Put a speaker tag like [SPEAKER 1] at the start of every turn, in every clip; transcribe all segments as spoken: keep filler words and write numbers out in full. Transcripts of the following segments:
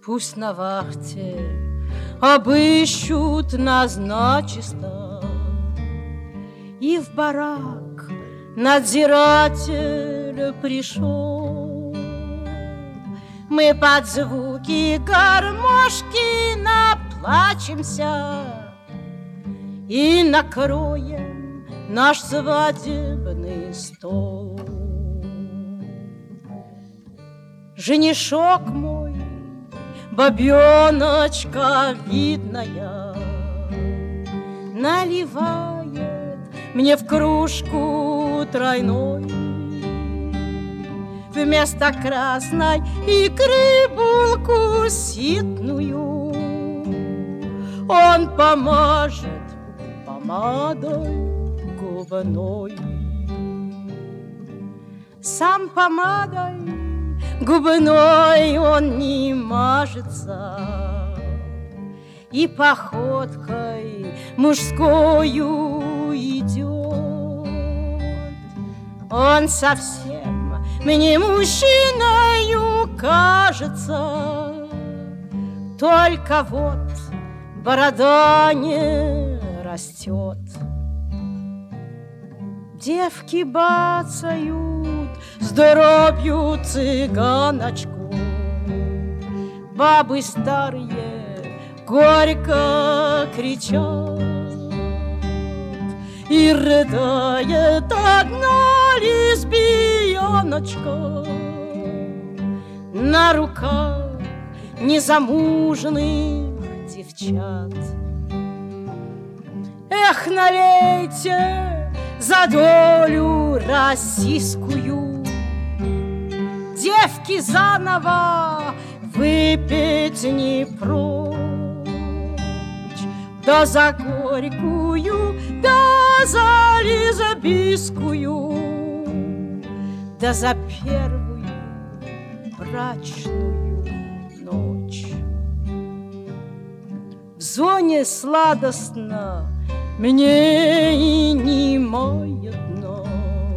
[SPEAKER 1] Пусть на вахте обыщут нас начисто, и в барак надзиратель пришел. Мы под звуки гармошки наплачемся и накроем наш свадебный стол. Женишок мой, бабеночка видная, наливает мне в кружку тройной. Вместо красной икры булку ситную он помажет помадой губной. Сам помадой губной он не мажется, и походкой мужскою идет. Он совсем мне мужчиною кажется, только вот борода не растет. Девки бацают здоровью цыганочку, бабы старые горько кричат, и рыдает одна лесбияночка на руках незамужних девчат. Эх, налейте за долю российскую, девки заново выпить не прочь, да за горькую, да за лесбийскую, да за первую брачную ночь. В зоне сладостно мне и не моедно,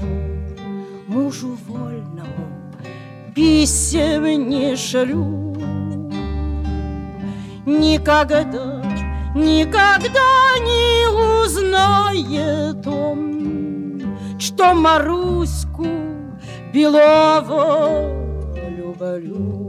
[SPEAKER 1] мужу вольному писем не шлю. Никогда, никогда не узнает он, что Маруську Белову люблю.